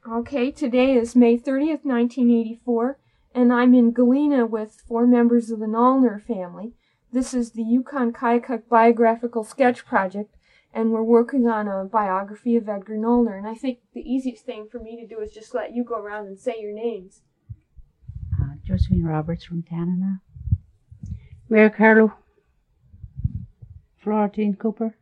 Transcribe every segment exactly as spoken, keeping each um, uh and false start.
Okay, today is May thirtieth, nineteen eighty-four, and I'm in Galena with four members of the Nollner family. This is the Yukon-Keokuk Biographical Sketch Project, and we're working on a biography of Edgar Nollner. And I think the easiest thing for me to do is just let you go around and say your names. Uh, Josephine Roberts from Tanana. Mary Carlo. Florentine Cooper.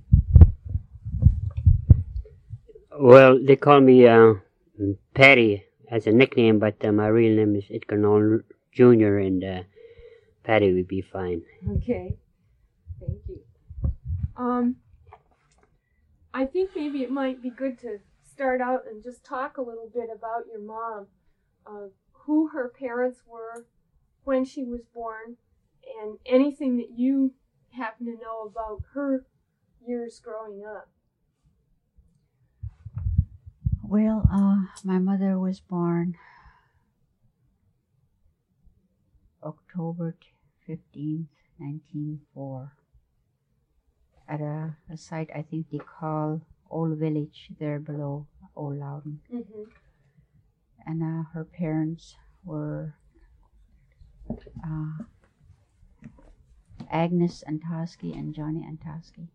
Well, they call me uh, Patty as a nickname, but uh, my real name is Edgar Nollner Junior, and uh, Patty would be fine. Okay, thank you. Um, I think maybe it might be good to start out and just talk a little bit about your mom, uh, who her parents were, when she was born, and anything that you happen to know about her years growing up. Well, uh, my mother was born October fifteenth, nineteen oh four, at a, a site I think they call Old Village, there below Old Loudon. Mm-hmm. And uh, her parents were uh, Agnes Antosky and Johnny Antosky.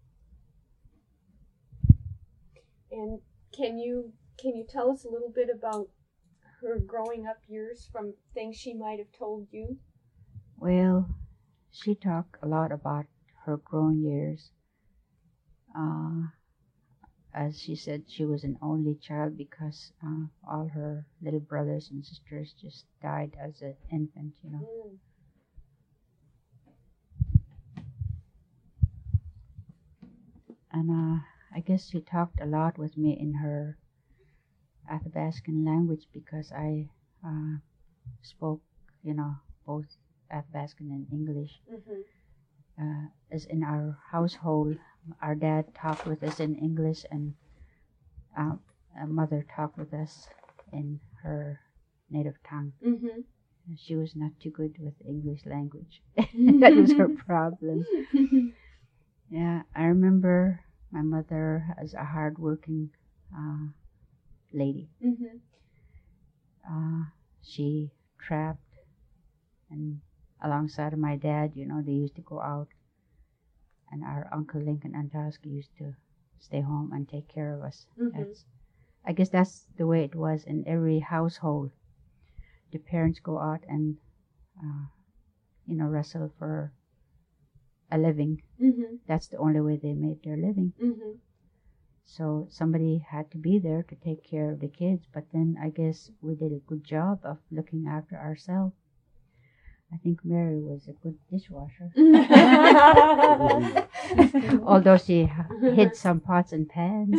And Can you can you tell us a little bit about her growing up years from things she might have told you? Well, she talked a lot about her growing years. Uh, as she said, she was an only child because uh, all her little brothers and sisters just died as an infant, you know. Mm. And uh, I guess she talked a lot with me in her Athabascan language because I uh, spoke, you know, both Athabascan and English. Mm-hmm. Uh, as in our household, our dad talked with us in English, and uh, our mother talked with us in her native tongue. Mm-hmm. She was not too good with English language. That was her problem. Yeah, I remember my mother as a hard-working uh, lady. Mm-hmm. Uh, she trapped, and alongside of my dad, you know, they used to go out, and our Uncle Lincoln Antosky used to stay home and take care of us. Mm-hmm. That's, I guess that's the way it was in every household. The parents go out and, uh, you know, wrestle for a living. Mm-hmm. That's the only way they made their living. Mm-hmm. So somebody had to be there to take care of the kids, but then I guess we did a good job of looking after ourselves. I think Mary was a good dishwasher. Although she hid some pots and pans.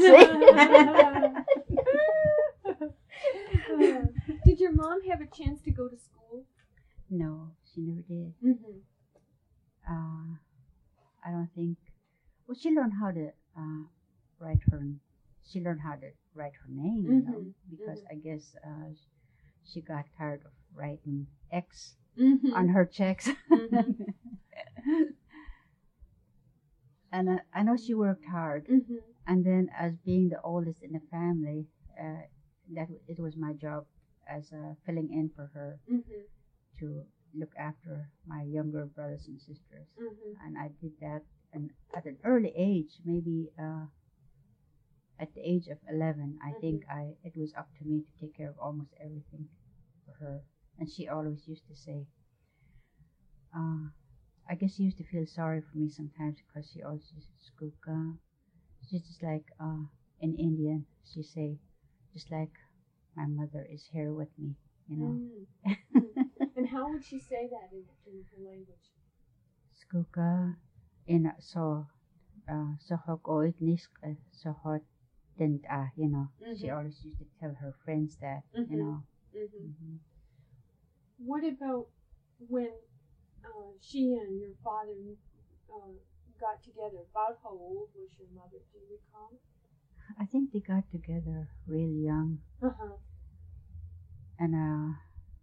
Did your mom have a chance to go to school? No, she never did. Mm-hmm. Uh, I don't think. Well, she learned how to uh, write her. She learned how to write her name, you know, Mm-hmm. because Mm-hmm. I guess uh, she got tired of writing X Mm-hmm. on her checks. Mm-hmm. And uh, I know she worked hard. Mm-hmm. And then, as being the oldest in the family, uh, that it was my job as uh, filling in for her Mm-hmm. to look after my younger brothers and sisters. Mm-hmm. And I did that, and at an early age, maybe uh, at the age of eleven, I Mm-hmm. think I it was up to me to take care of almost everything for her. And she always used to say, uh, I guess she used to feel sorry for me sometimes because she always used to skuka. She's just like uh, in Indian, she say, just like my mother is here with me, you know. Mm-hmm. And how would she say that in, in her language? Skuka in so uh sohok oit nisk sohot didn't ah you know. Mm-hmm. She always used to tell her friends that, Mm-hmm. you know. Mm-hmm. Mm-hmm. What about when uh, she and your father uh, got together? About how old was your mother? Do you recall? I think they got together real young, Uh-huh. and uh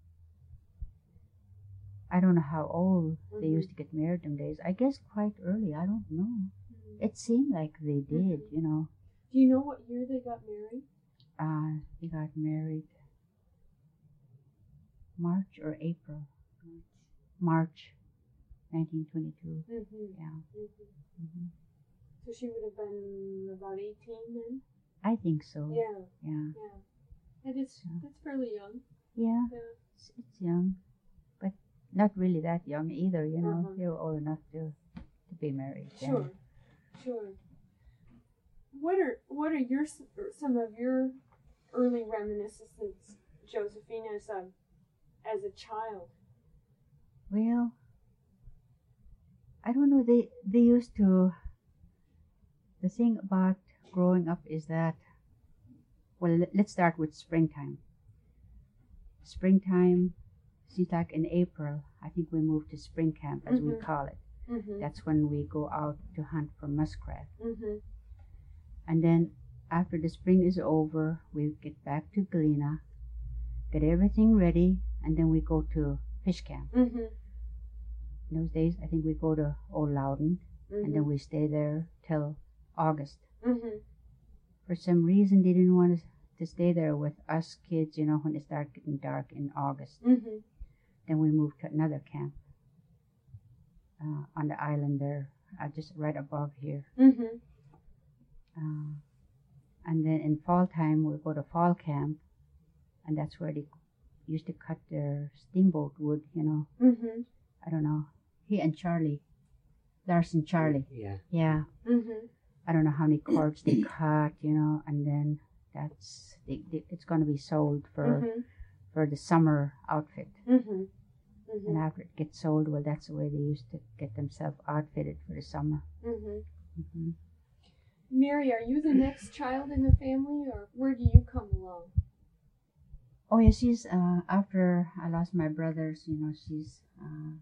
I don't know how old Mm-hmm. they used to get married them days. I guess quite early. I don't know. Mm-hmm. It seemed like they did, Mm-hmm. you know. Do you know what year they got married? Uh, they got married March or April. March nineteen twenty-two. Mm-hmm. Yeah. Mm-hmm. hmm So she would have been about eighteen then? I think so. Yeah, Yeah. yeah. That is, Yeah. that's fairly young. Yeah. Yeah. It's, it's young, but not really that young either. You know, Uh-huh. they were old enough to to be married. then. Sure, sure. What are what are your s- or some of your early reminiscences, Josephine, as a as a child? Well, I don't know. They they used to. The thing about growing up is that, well, let- let's start with springtime. Springtime, seems like in April, I think we moved to spring camp, as we Mhm. call it. Mm-hmm. That's when we go out to hunt for muskrat. Mm-hmm. And then after the spring is over, we get back to Galena, get everything ready, and then we go to fish camp. Mm-hmm. In those days, I think we go to Old Loudon, and then we stay there till August. Mm-hmm. For some reason, they didn't want us to stay there with us kids, you know, when it started getting dark in August. Mm-hmm. Then we moved to another camp uh, on the island there, uh, just right above here. Mm-hmm. Uh, and then in fall time, we go to fall camp, and that's where they used to cut their steamboat wood, you know. Mm-hmm. I don't know. He and Charlie, Larson Charlie. Yeah. Yeah. Mm-hmm. I don't know how many cords they cut, you know, and then that's they, they, it's going to be sold for Mm-hmm. for the summer outfit. Mm-hmm. And after it gets sold, well, that's the way they used to get themselves outfitted for the summer. Mm-hmm. hmm Mary, are you the next child in the family, or where do you come along? Oh yeah, she's uh after I lost my brothers, you know, she's uh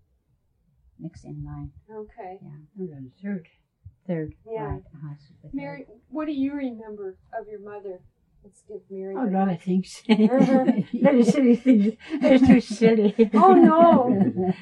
next in line. Okay. Yeah, Third. third. Yeah. Right. Uh-huh, she's the third. Mary, what do you remember of your mother? Let's give Mary. Oh, a the lot mic. of things. Very silly things. They're too silly. Oh no!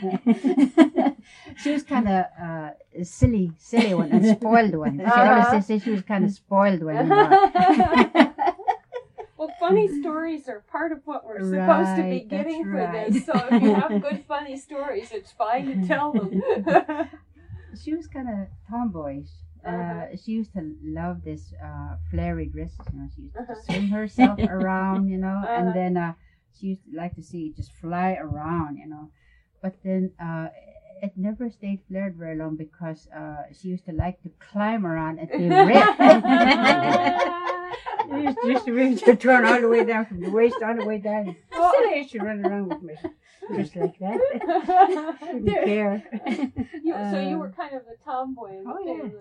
She was kind of uh, a silly, silly one, and spoiled one. She Uh-huh. always says she was kind of spoiled one. You know. Well, funny stories are part of what we're supposed to be Right, that's getting for right. this. So if you have good funny stories, it's fine to tell them. She was kind of tomboyish. Uh, Uh-huh. she used to love this uh, flary dresses. You know, she used to Uh-huh. swing herself around. You know, Uh-huh. and then uh, she used to like to see it just fly around. You know, but then uh, it never stayed flared very long because uh, she used to like to climb around and be ripped. It used just to be to turn all the way down from the waist all the way down. Oh, I used to run around with me just like that. Didn't There- care. you, so you Uh, were kind of a tomboy in the Oh, yeah.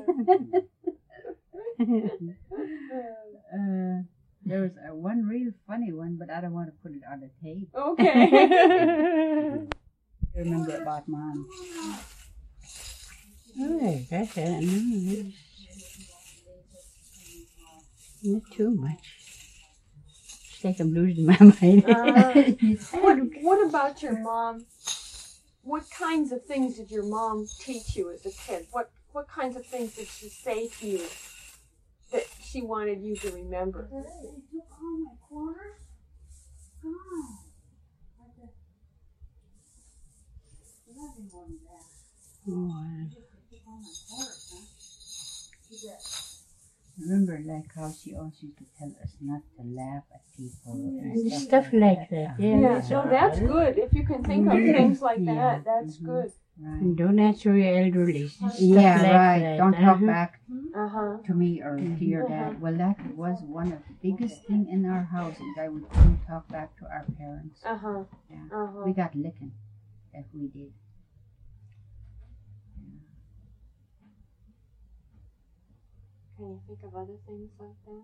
family. uh, there was uh, one real funny one, but I don't want to put it on the tape. Okay. I remember about mom. Oh, that's it. No, it's not too much. It's like I'm losing my mind. Uh, what, what about your mom? What kinds of things did your mom teach you as a kid? What what kinds of things did she say to you that she wanted you to remember? Oh, uh, Remember, like how she always used to tell us not to laugh at people and and stuff, stuff like that. Yeah, Yeah, that's so all that's right. good. If you can think of Mhm. things like Yeah. that, that's Mhm. good. Right. And don't answer your elderly. Stuff Yeah, like right. that. Don't talk Uh-huh. back Uh huh. to me or to your Uh-huh. dad. Well, that was one of the biggest thing in our house is that we couldn't talk back to our parents. Uh huh. Yeah. Uh huh. We got licking if we did. Can you think of other things like that?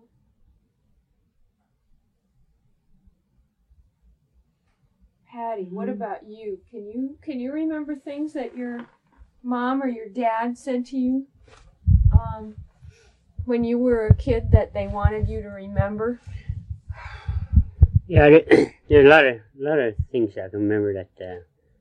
Patty, what Mhm. about you? Can you can you remember things that your mom or your dad said to you um, when you were a kid that they wanted you to remember? Yeah, there, there are a lot of lot of things I can remember that uh,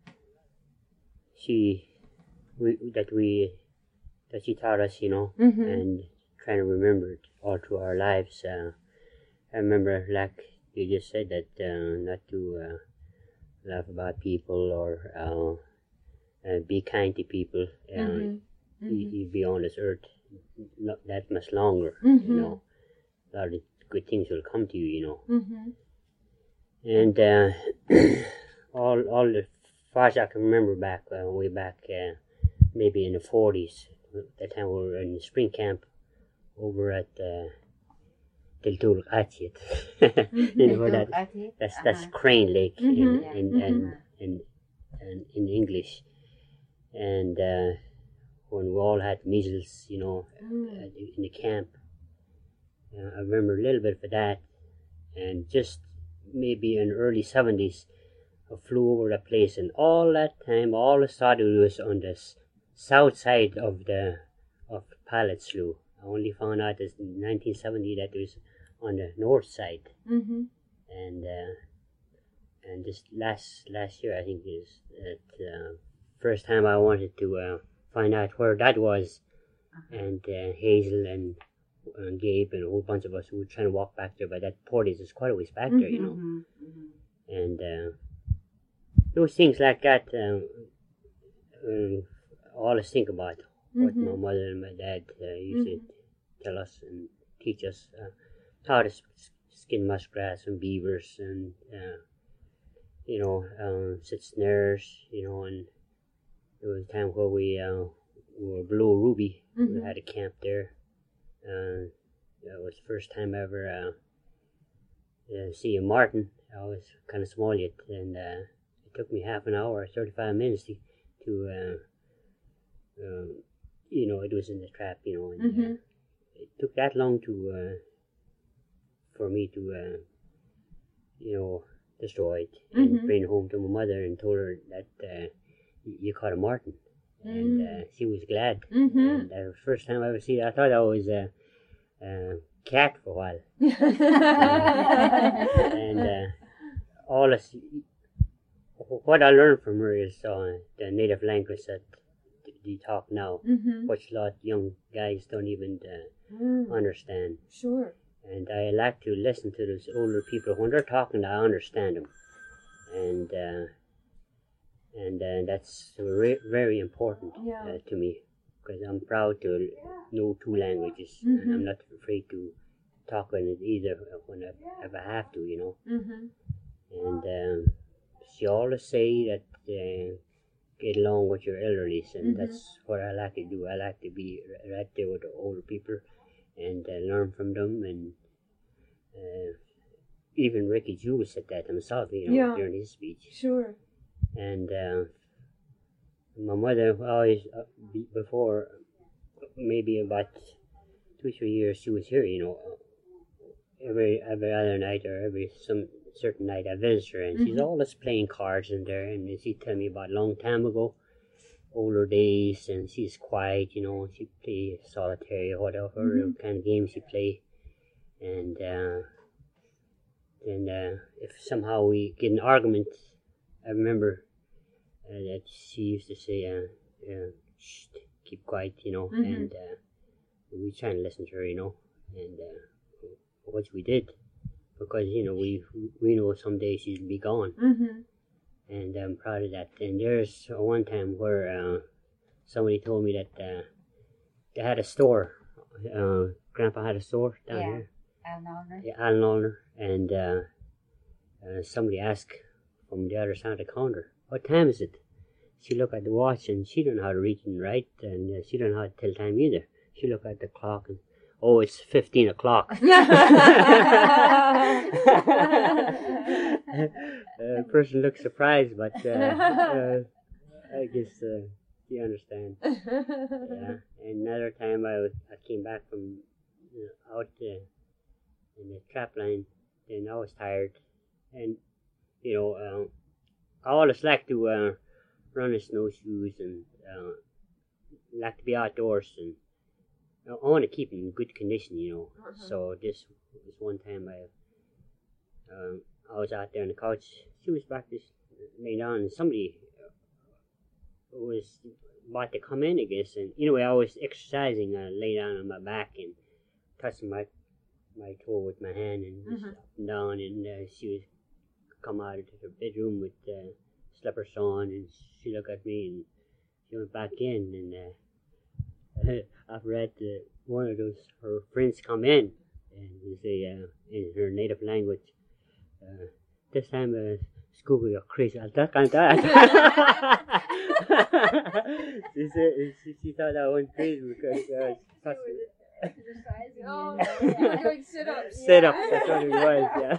she we that we that she taught us, you know, Mm-hmm. and trying to remember it all through our lives. Uh, I remember, like you just said, that uh, not to uh, laugh about people or uh, uh, be kind to people. Uh, Mhm. you, Mhm. you'll be on this earth not that much longer. Mhm. You know, a lot of good things will come to you. You know, Mhm. and uh, all all the far as I can remember back uh, way back, uh, maybe in the forties. That time we were in the spring camp over at. Uh, Tiltul Atiyat. You know that? That's that's Crane Lake in Mhm. in, Mhm. in, in, in, in English. And uh, when we all had measles, you know, Mm. at the- in the camp, uh, I remember a little bit of that. And just maybe in the early seventies, I flew over the place, and all that time, all I saw it was on the s- south side of the of Pilot Slough. I only found out in nineteen seventy that it was on the north side. Mhm. And uh, and this last last year, I think is the uh, first time I wanted to uh, find out where that was. And uh, Hazel and, and Gabe and a whole bunch of us, we were trying to walk back there, but that Portage is quite a ways back there, you know. Mm-hmm. And uh, those things like that, um, um, I always think about what my Mhm. mother and my dad uh, used Mhm. to tell us and teach us uh, how to s- skin muskrats and beavers and uh, you know um, sit snares, you know. And there was a time where we uh, we were below Ruby. We Mhm. had a camp there. Uh, that was the first time I ever uh, uh, see a martin. I was kind of small yet, and uh, it took me half an hour, thirty-five minutes to, to uh, uh, you know, it was in the trap, you know, and uh, Mhm. it took that long to uh, for me to uh, you know, destroy it and Mhm. bring it home to my mother and told her that uh, y- you caught a martin, and uh, she was glad. Mhm. And that was the first time I ever see it. I thought that was a, a cat for a while, and uh, all this, what I learned from her is uh, the native language that they talk now, Mhm. which a lot of young guys don't even uh, Mm. understand. Sure. And I like to listen to those older people when they're talking. I understand them, and uh, and uh, that's re- very important Yeah. uh, to me, because I'm proud to know two languages, Mhm. and I'm not afraid to talk in it either when I, if I have to, you know. Mhm. And um, she always say that uh, get along with your elderlies, and Mhm. that's what I like to do. I like to be r- right there with the older people and uh, learn from them. And uh, even Ricky Jewell said that himself, you know, Yeah. during his speech. Sure. And uh, my mother always, uh, be- before maybe about two three years, she was here, you know. Every every other night or every some certain night I visit her, and she's Mhm. always playing cards in there, and she tell me about a long time ago, older days, and she's quiet, you know. She play solitaire or whatever Mhm. kind of game she play, and uh, then uh, if somehow we get an argument, I remember uh, that she used to say, uh, uh, "Shh, keep quiet," you know, Mhm. and uh, we try and listen to her, you know, and uh, which we did, because you know we we know someday she'll be gone, Mhm. and I'm proud of that. And there's one time where uh, somebody told me that uh, they had a store. Uh, Grandpa had a store down Yeah. here, Alan Allner. yeah, Alan Allner, and uh, uh, somebody asked from the other side of the counter, "What time is it?" She looked at the watch, and she didn't know how to read and write, and uh, she didn't know how to tell time either. She looked at the clock, and oh, it's fifteen o'clock. uh, person looks surprised, but uh, uh, I guess uh, you understand. Yeah. And another time I, was, I came back from you know, out uh, in the trap line, and I was tired, and you know um, I always like to uh, run in snowshoes and uh, like to be outdoors, and I want to keep in good condition, you know. Uh-huh. So this this one time I um, I was out there on the couch. She was back this laying down, and somebody was about to come in, I guess. And anyway, I was exercising. I lay down on my back and touching my my toe with my hand and just Mhm. up and down, and uh, she would come out of her bedroom with uh, slippers on, and she looked at me, and she went back in, and uh, after that, uh, one of those her friends come in, and they say uh, in her native language, uh, this time uh, school you're crazy, that kind of that. she said she, she thought I went crazy because uh, such, Oh, yeah. Doing sit-ups. sit yeah. up, that's what it was, yeah.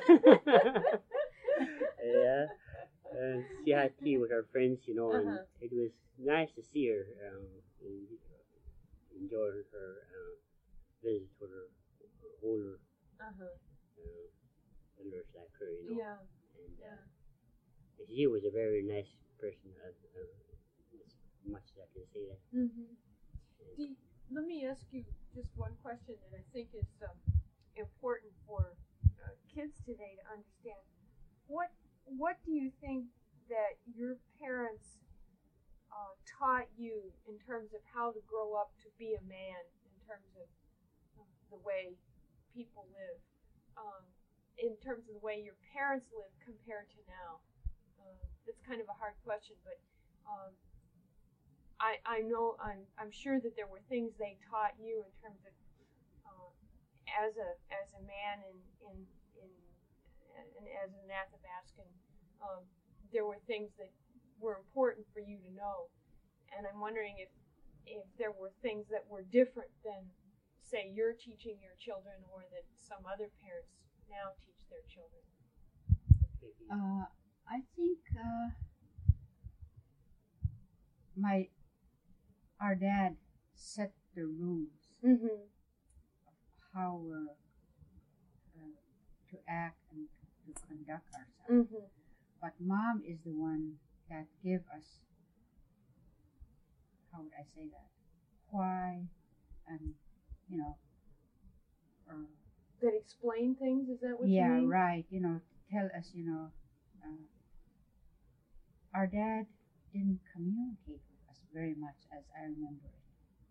Yeah. And she had tea with her friends, you know, and Uh-huh. it was nice to see her um, and enjoy her uh, visit with her, her older Uh-huh. uh, elders like her, you know. Yeah. And Yeah. uh, she was a very nice person, uh, uh, as much as I can say that. Mm-hmm. Do, let me ask you just one question that I think is um, important for uh, kids today to understand. What What do you think that your parents uh, taught you in terms of how to grow up to be a man, in terms of uh, the way people live, um, in terms of the way your parents live compared to now? Um, that's kind of a hard question, but um, I, I know I'm I'm sure that there were things they taught you in terms of uh, as a as a man in in in and as an Athabascan, um, there were things that were important for you to know, and I'm wondering if if there were things that were different than, say, you're teaching your children, or that some other parents now teach their children. Uh, I think uh, my our dad set the rules Mm-hmm. of how uh, uh, to act and to conduct ourselves. Mm-hmm. But mom is the one that give us, how would I say that, why, and you know, or That explain things. Is that what you yeah, mean? right. You know, tell us. You know, uh, our dad didn't communicate with us very much, as I remember it.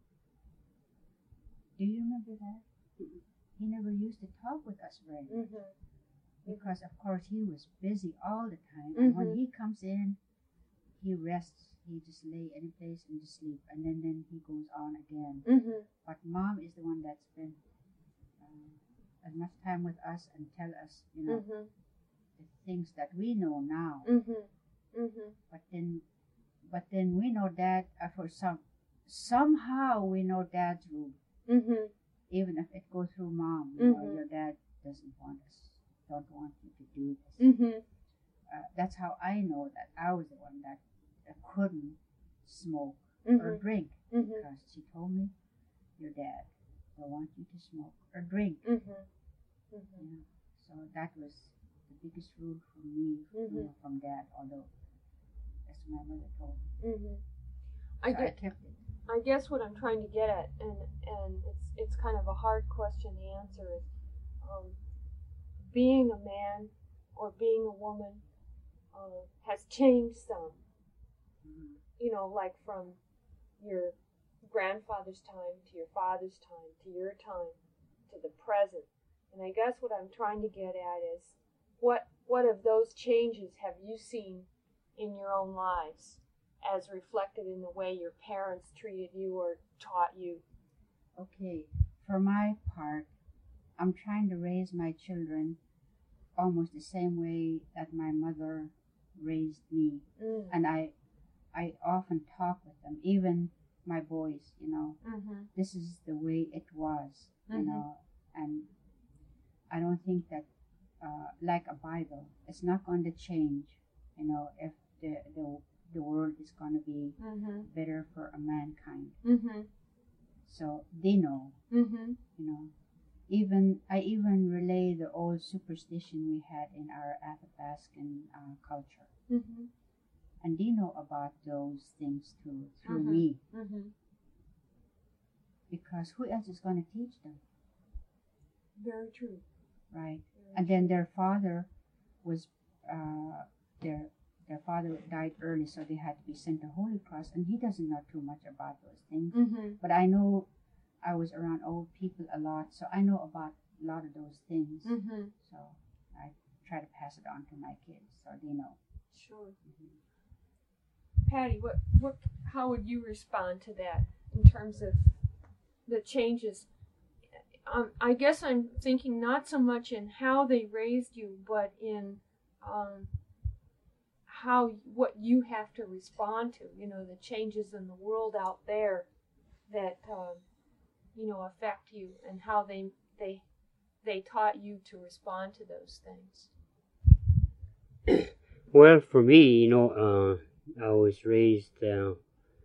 Do you remember that? He never used to talk with us very much Mm-hmm. because, of course, he was busy all the time. And when Mhm. he comes in, he rests. He just lay any place and just sleep, and then then he goes on again. Mm-hmm. But mom is the one that spent uh, as much time with us and tell us, you know, Mm-hmm. the things that we know now. Mm-hmm. Mm-hmm. But then, but then we know that uh, for some somehow we know dad's rule, Mm-hmm. even if it goes through mom. You know, Mhm. your dad doesn't want us, don't want you to do this. Mm-hmm. Uh, that's how I know that I was the one that uh, couldn't smoke or Mm-hmm. drink Mm-hmm. because she told me, your dad don't want you to smoke or drink. Mm-hmm. You know? So that was the biggest rule for me, Mhm. you know, from dad. Although that's what my mother told me, Mm-hmm. so I I, get. kept it. I guess what I'm trying to get at, and and it's it's kind of a hard question to answer, is um, being a man or being a woman uh, has changed some. Mhm. You know, like from your grandfather's time to your father's time to your time to the present. And I guess what I'm trying to get at is what what of those changes have you seen in your own lives as reflected in the way your parents treated you or taught you? Okay, for my part, I'm trying to raise my children almost the same way that my mother raised me, Mm. and I, I often talk with them, even my boys. You know, Mm-hmm. this is the way it was. You Mhm. know, and I don't think that, uh, like a Bible, it's not going to change. You know, if the the the world is going to be Mm-hmm. better for a mankind. Mm-hmm. So they know. Mm-hmm. You know, even I even relay the old superstition we had in our Athabascan uh, culture, Mm-hmm. and they know about those things too through Mhm. me, Mm-hmm. because who else is going to teach them, Very true. right? Very And then their father was uh, their their father died early, so they had to be sent to Holy Cross, and he doesn't know too much about those things. Mm-hmm. But I know I was around old people a lot, so I know about a lot of those things. Mm-hmm. So I try to pass it on to my kids so they know. Sure. Patty, what, what, how would you respond to that in terms of the changes? Um, I guess I'm thinking not so much in how they raised you, but in um, how what you have to respond to. You know, the changes in the world out there that um, you know affect you, and how they they they taught you to respond to those things. Well, for me, you know, uh, I was raised uh,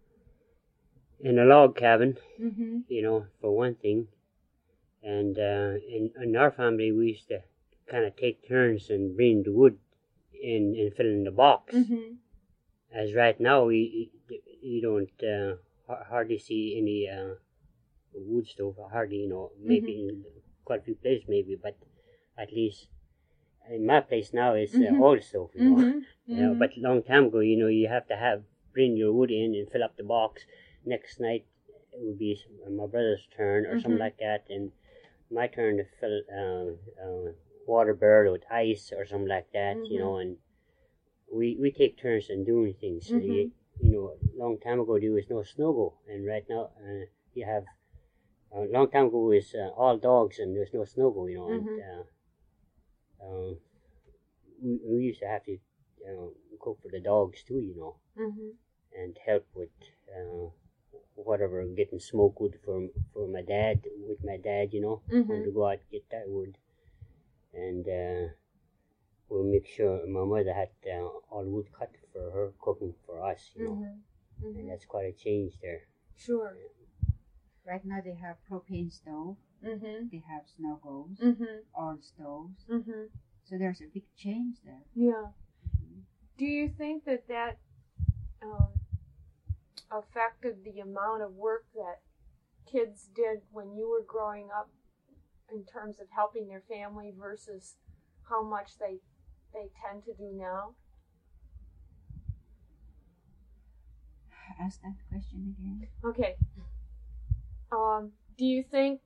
in a log cabin, Mm-hmm. you know, for one thing. And uh, in, in our family, we used to kind of take turns and bring the wood in and fill in the box. Mm-hmm. As right now, we you don't uh, hardly see any uh, wood stove. Hardly, you know, maybe in quite a few places, maybe, but at least in my place now, it's uh, Mhm. oil stove. You know, Mm-hmm. you know, but a long time ago, you know, you have to have bring your wood in and fill up the box. Next night, it would be my brother's turn or Mhm. something like that, and my turn to fill uh, uh, water barrel with ice or something like that, Mhm. you know, and we we take turns in doing things. Mhm. You, you know, a long time ago there was no snowball, and right now uh, you have. A long time ago it was uh, all dogs, and there was no snowball, you know, Mhm. and uh, um, we, we used to have to uh, cook for the dogs too, you know, Mm-hmm. and help with. Uh, whatever, getting smoke wood for for my dad, with my dad, you know, Mhm. when to go out and get that wood. And uh, we'll make sure my mother had uh, all wood cut for her cooking for us, you know. Mm-hmm. And Mm-hmm. that's quite a change there. Sure. Right now they have propane stove, Mm-hmm. they have snow goes, Mm-hmm. oil stoves. Mm-hmm. So there's a big change there. Yeah. Do you think that that um, affected the amount of work that kids did when you were growing up in terms of helping their family versus how much they they tend to do now? Ask that question again. Okay. Um, do you think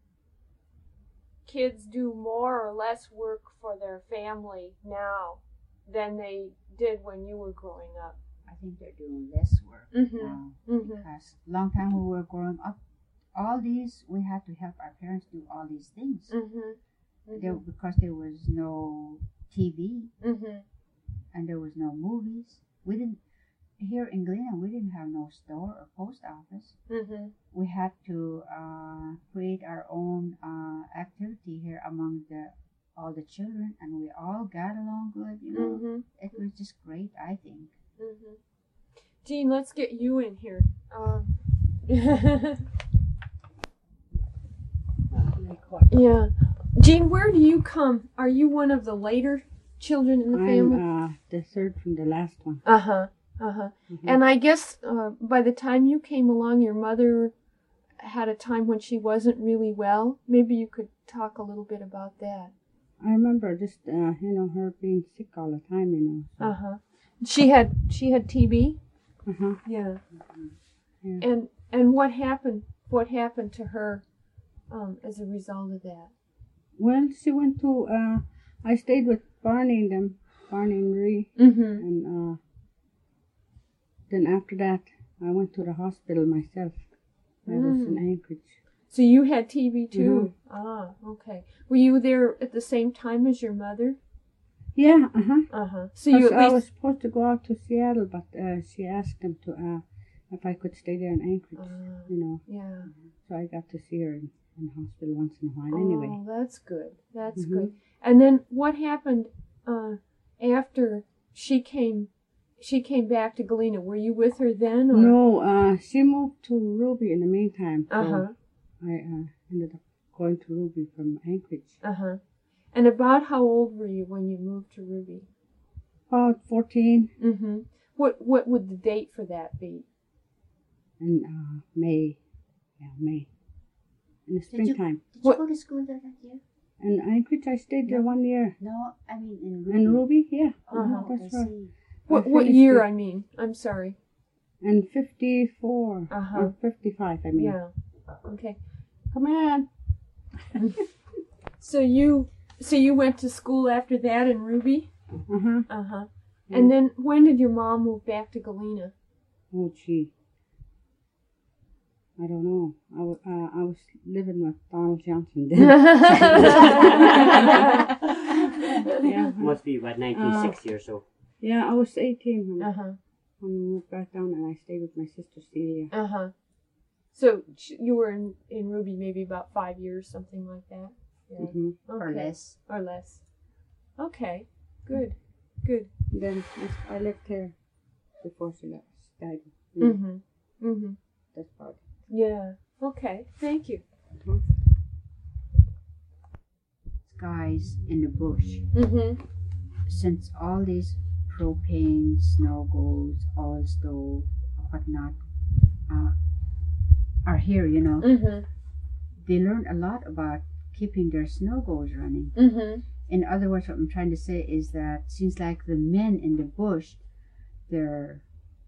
kids do more or less work for their family now than they did when you were growing up? I think they're doing less work Mhm. now Mhm. because long time we were growing up, all these we had to help our parents do all these things. Mhm. There, Mhm. because there was no T V Mhm. and there was no movies. We didn't here in Galena. We didn't have no store or post office. Mhm. We had to uh, create our own uh, activity here among the all the children, and we all got along good. You know, Mhm. it was just great. I think. Mhm. Jean, let's get you in here. Um, yeah. Jean, where do you come? Are you one of the later children in the family? I'm uh, the third from the last one. Uh huh. Uh huh. Mhm. And I guess uh, by the time you came along, your mother had a time when she wasn't really well. Maybe you could talk a little bit about that. I remember just uh, you know her being sick all the time. You know. So. Uh huh. She had she had T B. Uh huh. Yeah. Yeah. And and what happened? What happened to her um, as a result of that? Well, she went to. Uh, I stayed with Barney and them, Barney and Marie, Mm-hmm. and uh, then after that, I went to the hospital myself. I was in Mm. Anchorage. So you had T B too. Ah, okay. Were you there at the same time as your mother? Yeah, uh huh. Uh huh. So you at I was least. supposed to go out to Seattle, but uh, she asked them to uh, if I could stay there in Anchorage. Ah, You know, yeah. so I got to see her in, in the hospital once in a while. Anyway. Oh, that's good. That's Mhm. good. And then what happened uh, after she came? She came back to Galena. Were you with her then? Or? No, uh, she moved to Ruby in the meantime. So Uh huh. I uh, ended up going to Ruby from Anchorage. Uh huh. And about how old were you when you moved to Ruby? About fourteen Mm-hmm. What What would the date for that be? in uh, May. Yeah, May. In the Did you- springtime. Did What- you go to school there that year? In Anchorage, I stayed there No. one year. No, I mean in Ruby. In Ruby, yeah. Oh, Uh-huh. That's I right. see. What I What finished year? it I mean, I'm sorry. In fifty-four. Uh-huh. Or fifty-five, I mean. Yeah. Okay. Come on. So you, so you went to school after that in Ruby? Uh-huh. Uh-huh. And then when did your mom move back to Galena? Oh, gee. I don't know. I, w- uh, I was living with Donald Johnson then. Yeah. Must be about nineteen sixty or so. Yeah, I was eighteen when, Uh-huh. when we moved back down, and I stayed with my sister Celia. Uh-huh. So sh- you were in, in Ruby maybe about five years, something like that? Yeah. Mm-hmm. Or Okay. less. Or less. Okay. Good. Good. Then I, I lived here before she left, died. Mm. Mm-hmm. Mm-hmm. That's about it. Yeah. Okay. Thank you. Guys in the bush. Mm-hmm. Since all these propane, snow goes, oil stove, whatnot, uh, are here, you know, Mm-hmm. they learn a lot about keeping their snow goes running. Mm-hmm. In other words, what I'm trying to say is that seems like the men in the bush, they're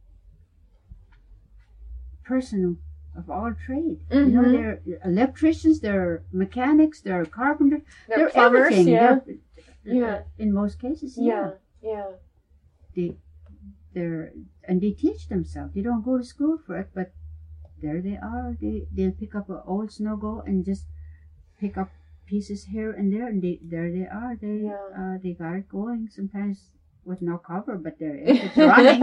person of all trade. You know, Mhm. they're electricians, they're mechanics, they're carpenters, They're, they're plumbers, everything. yeah. They're- Yeah. In most cases, Yeah. yeah. Yeah. They, they're and they teach themselves. They don't go to school for it, but there they are. They they'll pick up an old snow go and just pick up pieces here and there, and they there they are. They Yeah. uh, they got it going. Sometimes with no cover, but there it is. It's running.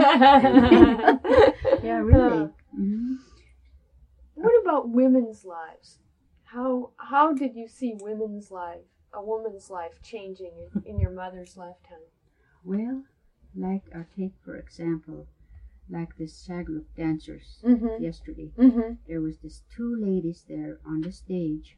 Yeah, really. hmm What about women's lives? How how did you see women's life, a woman's life changing in, in your mother's lifetime? Well, like I'll take for example, like the Shaglook dancers Mm-hmm. yesterday. Mm-hmm. There was this two ladies there on the stage,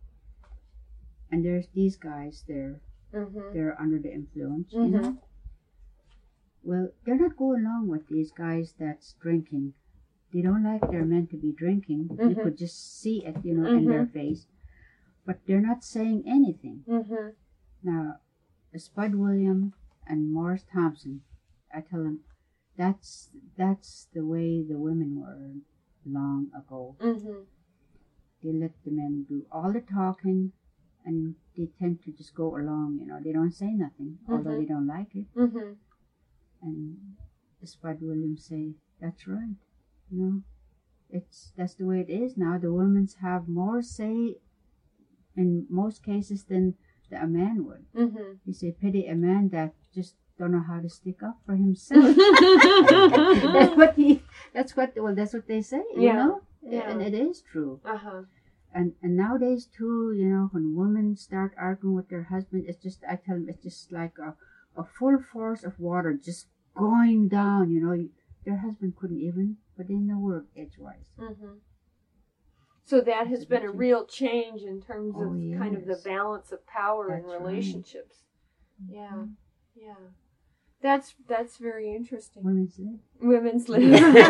and there's these guys there. Mm-hmm. They're under the influence, you Mhm. know. Well, they're not going along with these guys that's drinking. They don't like their men to be drinking. You Mhm. could just see it, you know, in their face. But they're not saying anything. Mm-hmm. Now, Spud William and Morris Thompson, I tell them, that's that's the way the women were long ago. Mm-hmm. They let the men do all the talking, and they tend to just go along, you know. They don't say nothing, although Mhm. they don't like it. Mm-hmm. And Spud Williams say, that's right. You know, it's that's the way it is now. The women have more say in most cases than the, a man would. Mm-hmm. He say, pity a man that just don't know how to stick up for himself. That's what he. That's what. Well, that's what they say. You Yeah. know, Yeah. and it is true. Uh-huh. And and nowadays too, you know, when women start arguing with their husband, it's just I tell them it's just like a a full force of water just going down. You know, their husband couldn't even put in the word edgewise. Mm-hmm. So that has been a real change in terms of Oh, kind of the yes. balance of power in That's right. relationships. Yeah. Yeah. That's that's very interesting. Women's lib. Women's lib.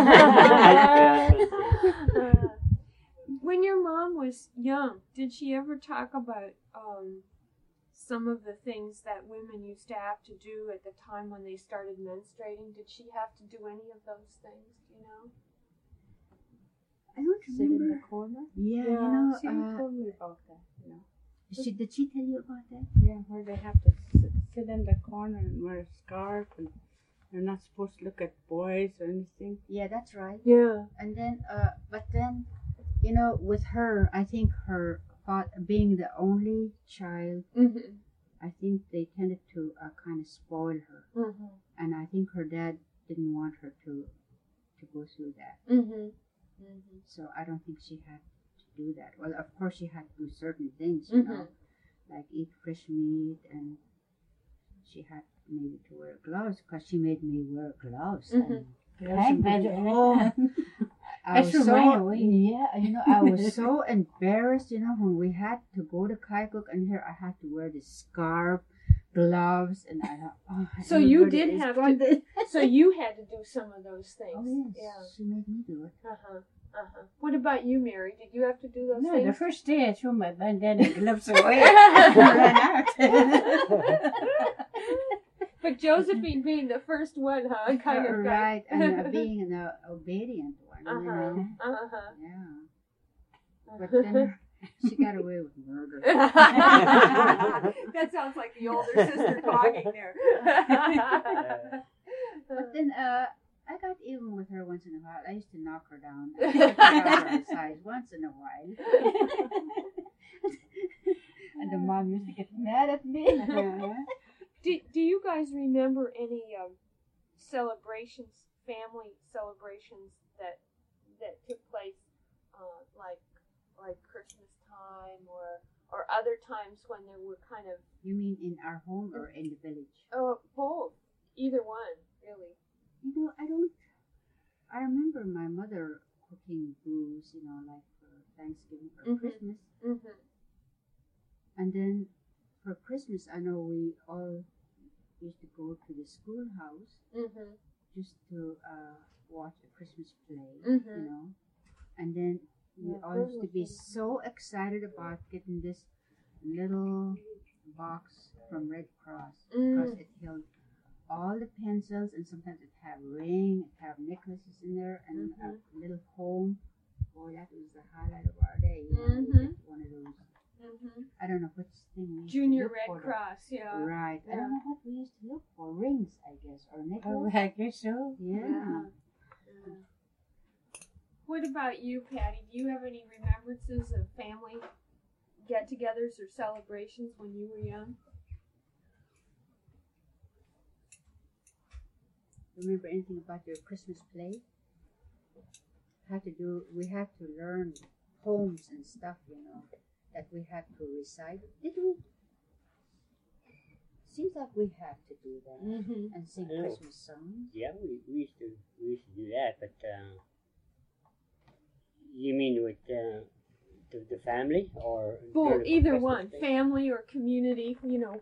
When your mom was young, did she ever talk about um, some of the things that women used to have to do at the time when they started menstruating? Did she have to do any of those things? Do you know? I don't Sit in remember. the corner. Yeah, Yeah, you know. She Uh, told me about that, you know. she, did she tell you about that? Yeah, where they have to sit, sit in the corner and wear a scarf, and they're not supposed to look at boys or anything. Yeah, that's right. Yeah. And then, uh, but then, you know, with her, I think her fa- being the only child, Mm-hmm. I think they tended to uh, kind of spoil her, Mm-hmm. and I think her dad didn't want her to to go through that. Mm-hmm. Mm-hmm. So I don't think she had to do that. Well, of course she had to do certain things, you know, like eat fresh meat, and she had maybe to wear gloves because she made me wear gloves. Mhm. And, oh, I was That's so right away. yeah, you know, I was so embarrassed, you know, when we had to go to Kaikuk, and here I had to wear this scarf, gloves, and I thought, oh, So you everybody did is have going to- So you had to do some of those things. Oh yes, she made me do it. Yeah. Uh-huh. Uh-huh. What about you, Mary? Did you have to do those No, the things? first day I threw my bandana gloves away. Ran out. But Josephine being the first one, huh? Kind of Right, and uh, being an uh, obedient one, you Uh-huh. know. Uh-huh. Yeah. But then She got away with murder. That sounds like the older sister talking there. But then uh, I got even with her once in a while. I used to knock her down. I used to knock her on size once in a while. And the mom used to get mad at me. do, do you guys remember any um, celebrations, family celebrations that that took place, uh, like like Christmas time or or other times when there were kind of You mean in our home or in the village? oh both, either one really. You know, I don't. I remember my mother cooking booze, you know, like for Thanksgiving or Mhm. Christmas. Mm-hmm. And then for Christmas, I know we all used to go to the schoolhouse Mm-hmm. just to uh, watch a Christmas play, Mhm. you know. And then we Yeah, all used to be those were so excited about getting this little box from Red Cross because Mm. it held all the pencils, and sometimes it had ring, it had necklaces in there, and Mhm. a little comb. Boy, that was the highlight of our day. You know, we Mhm. get one of those. Mm-hmm. I don't know which thing we used Junior to look Red for. Cross, yeah. Right. I Yeah. don't know what we used to look for. Rings, I guess, or Oh, necklaces. I guess so. Yeah. Yeah. What about you, Patty? Do you have any remembrances of family get-togethers or celebrations when you were young? Remember anything about your Christmas play? Had to do. We had to learn poems and stuff, you know, that we had to recite. Did we? Seems like we had to do that Mm-hmm. and sing Yeah. Christmas songs. Yeah, we, we used to we used to do that, but uh, you mean with uh, the, the family or Well, during the either Christmas one, thing? family or community, you know.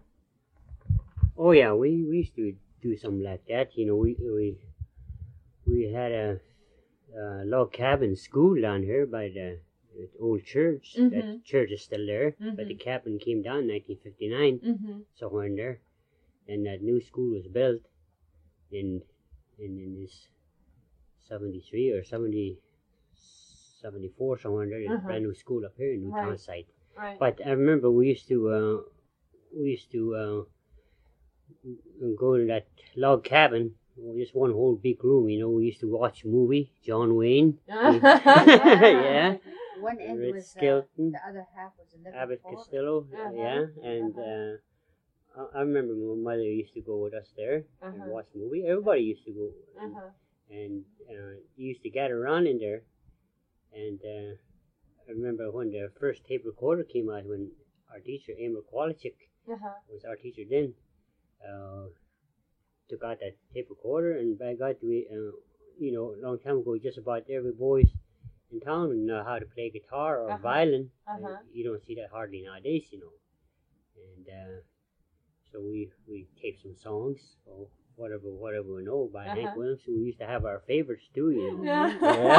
Oh yeah, we, we used to do something like that. You know, we we we had a, a log cabin school down here by the, the old church. Mhm. That church is still there, but the Mhm. cabin came down in nineteen fifty-nine, Mm-hmm. somewhere in there, and that new school was built in in, in this seventy-three or seventy, seventy-four, somewhere in there. There's Uh-huh. a brand new school up here in Newtown Right. site. Right. But I remember we used to uh, we used to uh, go to that log cabin, just one whole big room. You know, we used to watch a movie, John Wayne. Yeah. One end Red was uh, Skelton, the other half was a little Abbott forward. Costello. Uh-huh. Yeah, and uh, I, I remember my mother used to go with us there and Uh-huh. watch the movie. Everybody used to go, and, Uh-huh. and uh, you used to gather around in there. And uh, I remember when the first tape recorder came out, when our teacher, Amber Kowalczyk, Uh-huh. was our teacher then, uh, took out that tape recorder, and by God, we, uh, you know, a long time ago, just about every boy in town would know how to play guitar or Uh-huh. violin. Uh-huh. Uh, you don't see that hardly nowadays, you know. And uh, so we we taped some songs or whatever whatever we know by Hank Uh-huh. Williams. So we used to have our favorites too, you know. Yeah.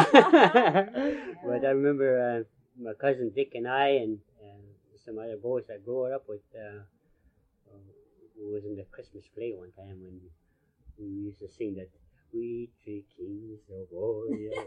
Yeah. But I remember uh, my cousin Dick and I and uh, some other boys I grew up with. Uh, uh, who was in the Christmas play one time when we used to sing that "We Three Kings of Orient"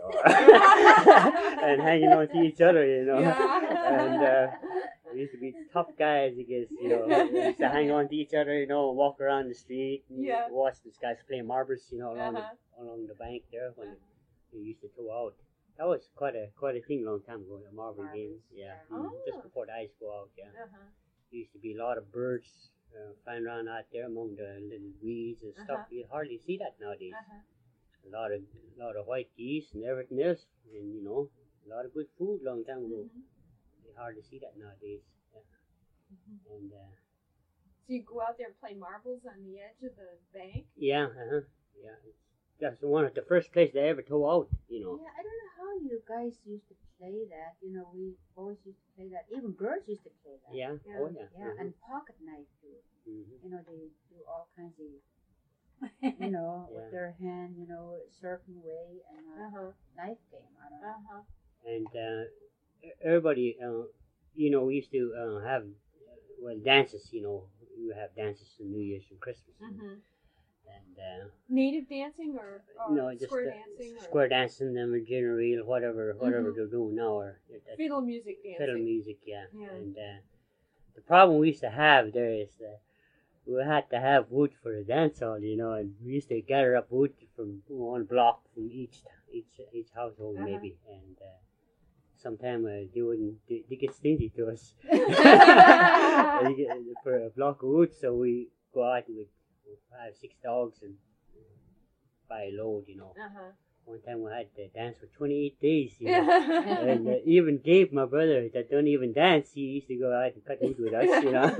and hanging on to each other, you know. And uh, we used to be tough guys, I guess, you know. We used to hang on to each other, you know, walk around the street and Yeah. watch these guys play marbles, you know, along, Uh-huh. the, along the bank there when they used to throw out. That was quite a quite a thing a long time ago, the marble Marbles, games. Yeah, yeah. mm, just Oh. before the ice go out, yeah. Uh-huh. There used to be a lot of birds uh, flying around out there among the little weeds and stuff. Uh-huh. You hardly see that nowadays. Uh-huh. A lot of a lot of white geese and everything else, and you know, a lot of good food long time ago. Mhm. You hardly see that nowadays. Yeah. And uh, So you go out there and play marbles on the edge of the bank? yeah, uh-huh, yeah, it's, that's one of the first places they ever throw out. You know. Yeah, I don't know how you guys used to play that. You know, we boys used to play that. Even girls used to play that. Yeah. Yeah. Oh yeah. Yeah, and pocket knife too. hmm You know, they do all kinds of, you know, Yeah. with their hand, you know, a certain way, and a Uh-huh. knife game. I don't know. Uh-huh. And uh, e- everybody, uh, you know, we used to uh, have uh, well dances. You know, we would have dances on New Year's and Christmas. Mm-hmm. And uh, Native dancing or, or no, just square uh, dancing or square dancing, them or gin reel, whatever, whatever Mhm. they're doing now, or uh, fiddle music dancing? fiddle music, yeah. Yeah. And uh, the problem we used to have there is that we had to have wood for the dance hall, you know, and we used to gather up wood from one block from each each each household Uh-huh. maybe, and uh, sometimes uh, they wouldn't they, they get stingy to us They get- for a block of wood, so we go out with five six dogs and buy a load, you know. Uh-huh. One time we had to dance for twenty-eight days, you know. And uh, even Gabe, my brother, that don't even dance, he used to go out and cut wood with us, you know.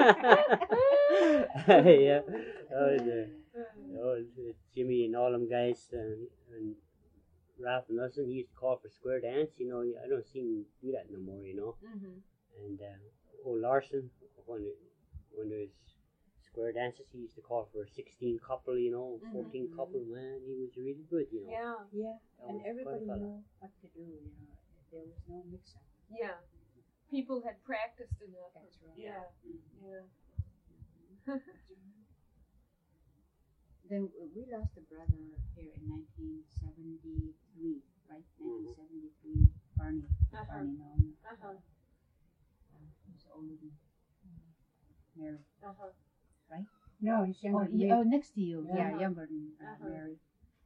Yeah, that was, uh, that was uh, Jimmy and all them guys, uh, and Ralph and Nelson, he used to call for square dance, you know. I don't see him do that no more, you know. Mhm. And uh, old Larson, when it, when there's square dances, he used to call for a sixteen couple, you know, fourteen Mhm. couple. Man, he was really good, you know. Yeah, Yeah, That and was quite a everybody fella. knew what to do, you know. There was no mix-up. yeah. People had practiced enough. That's right. Yeah, yeah. Then we lost a brother here in nineteen seventy-three, right? nineteen seventy-three, Barney, Uh-huh. Barney Norman. Uh-huh. Uh, he was older than uh, Mary. Uh-huh. No, he's Oh, younger than me. yeah, oh, next to you. Yeah. Yeah, younger than uh, Uh-huh. Mary.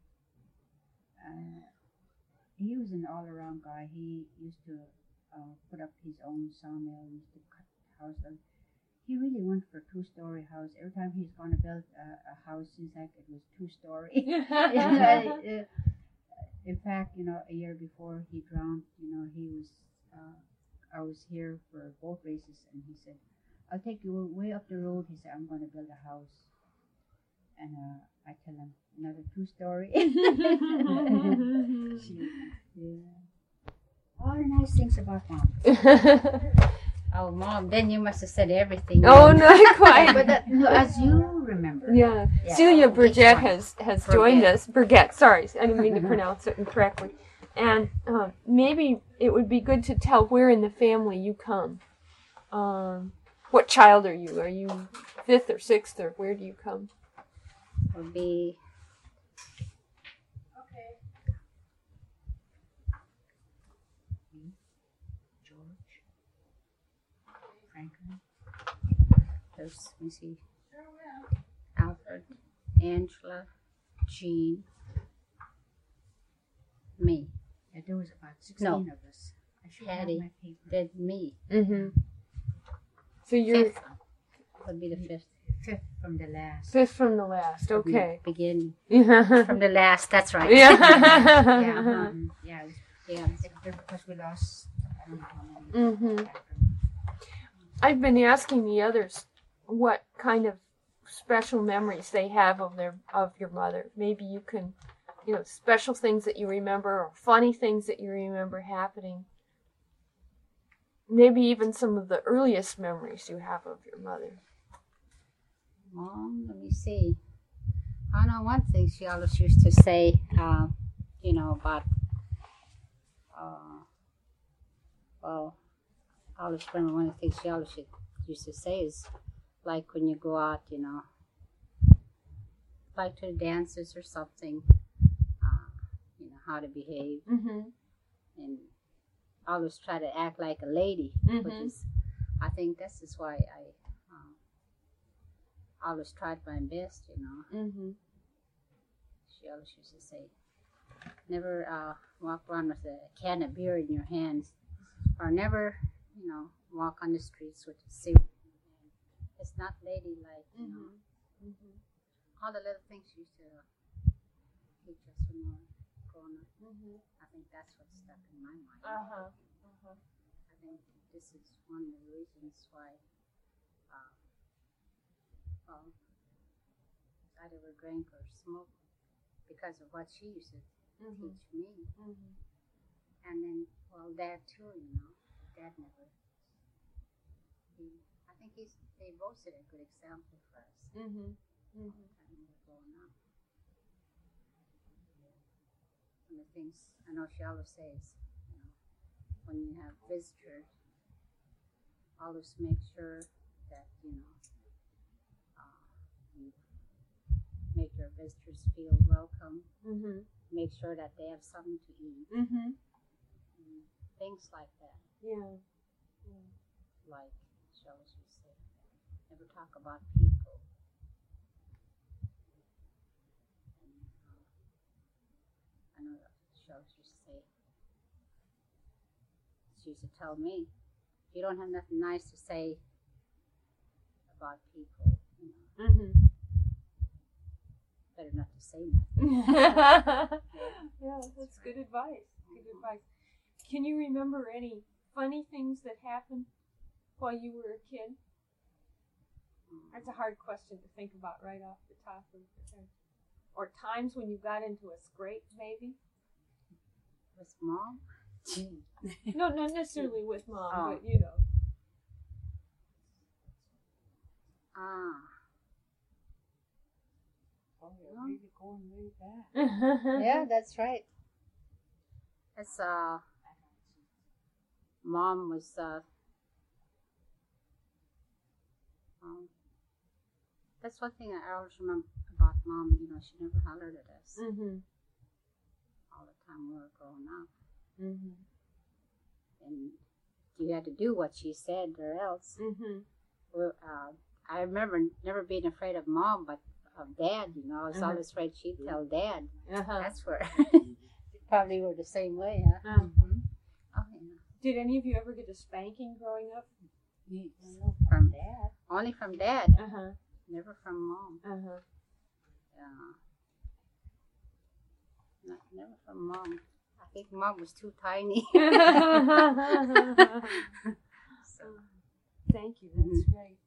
Uh, he was an all-around guy. He used to uh, put up his own sawmill. He used to cut houses. He really went for a two-story house. Every time he's going to build a, a house, seems like it was two-story. Uh, in fact, you know, a year before he drowned, you know, he was, uh, I was here for boat races, and he said, I'll take you way up the road. He said, I'm going to build a house. And uh, I tell him, another two-story. Yeah. All the nice things about mom. Oh, mom, then you must have said everything. Oh, not quite. But that, no, as you remember. Yeah. Yeah. Celia Each Burgett one. has, has Burgett. joined us. Burgett, sorry. I didn't mean to pronounce it incorrectly. And uh, maybe it would be good to tell where in the family you come. Um, what child are you? Are you fifth or sixth, or where do you come? Would be George, Franklin. There's, let me see, Alfred, Angela, Jean, me. Yeah, there was about sixteen No. of us. I should have Hattie. my paper. Then me. Mm-hmm. So you're Fifth would be the fifth. Fifth from the last. fifth from the last. Would be Okay. Beginning Yeah. from the last. That's right. Yeah. Yeah, um, yeah, it's- Yeah. it's because we lost, I don't know how many. Mm-hmm. I've been asking the others what kind of special memories they have of their of your mother. Maybe you can, you know, special things that you remember or funny things that you remember happening. Maybe even some of the earliest memories you have of your mother. Mom, let me see. I know one thing she always used to say, uh, you know, about, uh, well, I always remember one of the things she always used to say is, like when you go out, you know, like to the dances or something, uh, you know, how to behave, Mm-hmm. and always try to act like a lady, which Mhm. is, I think this is why I um, always tried my best, you know. Mm-hmm. She always used to say, never uh, walk around with a can of beer in your hands, or never, you know, walk on the streets with a cigarette in your hand. It's not ladylike, you know. Mm-hmm. All the little things she used to teach us when we were growing up. Mm-hmm. I think that's what stuck in my mind. Uh-huh. Uh-huh. I think this is one of the reasons why, uh, well, I never drank or smoked because of what she used to Mm-hmm. teach me. Mm-hmm. And then, well, Dad too, you know. Dad never. He, I think he's. They both set a good example for us. Mm-hmm. Mm-hmm. When we were growing up. One of the things I know she always says, you know, when you have visitors, always make sure that, you know, uh, you make visitors feel welcome. Mhm. Make sure that they have something to eat. Mhm. And things like that. Yeah. Yeah. Like she always used to say, never talk about people. And, uh, I know that she always used to say, she used to tell me, if you don't have nothing nice to say about people, you know, Mhm. better not to say nothing. Yeah, that's good advice. Good advice. Can you remember any funny things that happened while you were a kid? That's a hard question to think about right off the top of your head. Or times when you got into a scrape, maybe? With mom? No, not necessarily with mom, Oh. but you know. Ah. Oh, you're really going way back. Yeah, that's right. It's uh, mom was uh, um, that's one thing I always remember about mom. You know, she never hollered at us Mhm. all the time we were growing up, Mhm. and you had to do what she said or else. Mhm. Well, uh, I remember never being afraid of mom, but of dad. You know, I was Uh-huh. always afraid she'd tell dad. Uh-huh. That's where probably were the same way, huh? Uh-huh. Oh, yeah. Did any of you ever get a spanking growing up? You From know, from dad. Only from dad, Uh-huh. never from mom. Uh-huh. Yeah. Not, never from mom. I think mom was too tiny. So, Thank you. That's great.